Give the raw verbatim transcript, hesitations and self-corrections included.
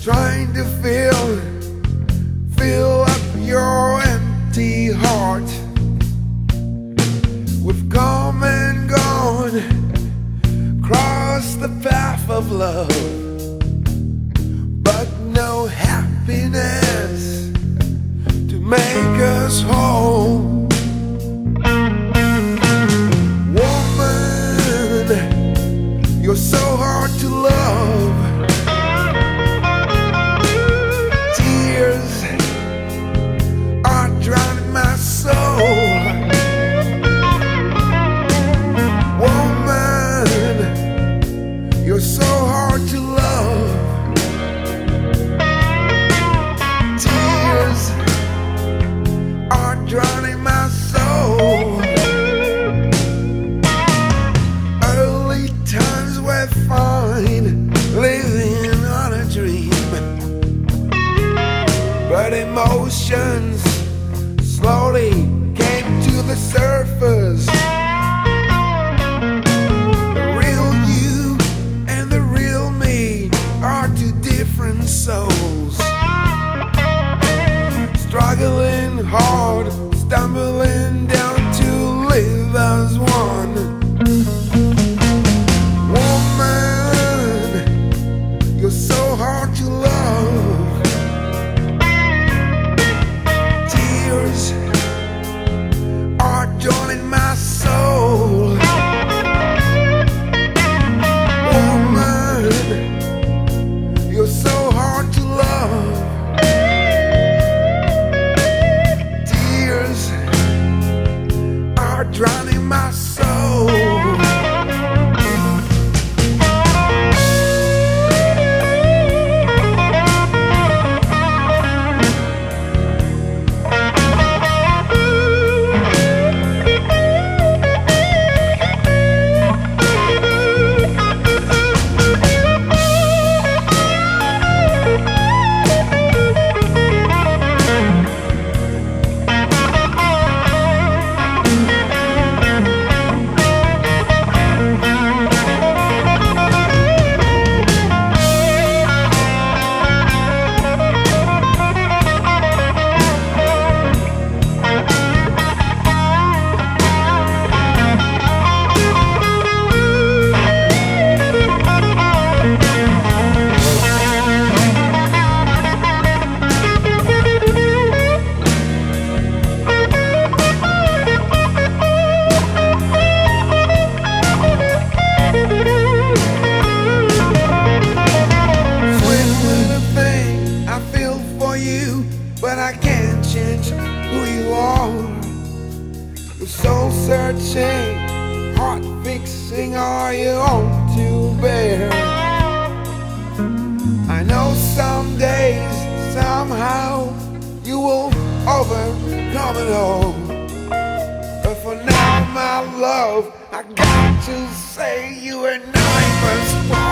trying to fill, fill up your empty heart. We've come and gone, crossed the path of love, but no happiness to make us whole. Woman, you're so hard to love. Tears are drowning my soul. Woman, you're so hard to love. Tears are drowning my soul. Early times were fine, living on a dream, but emotions slowly came to the surface. The real you and the real me are two different souls, struggling hard, stumbling down to live as one. Woman, you're so hard to love. Tears are joining my soul. Woman, you're so hard to love. Tears are drowning my soul. But I can't change who you are. You're soul searching, heart fixing, are you on to bear? I know some days, somehow, you will overcome it all. But for now, my love, I got to say you and I must part.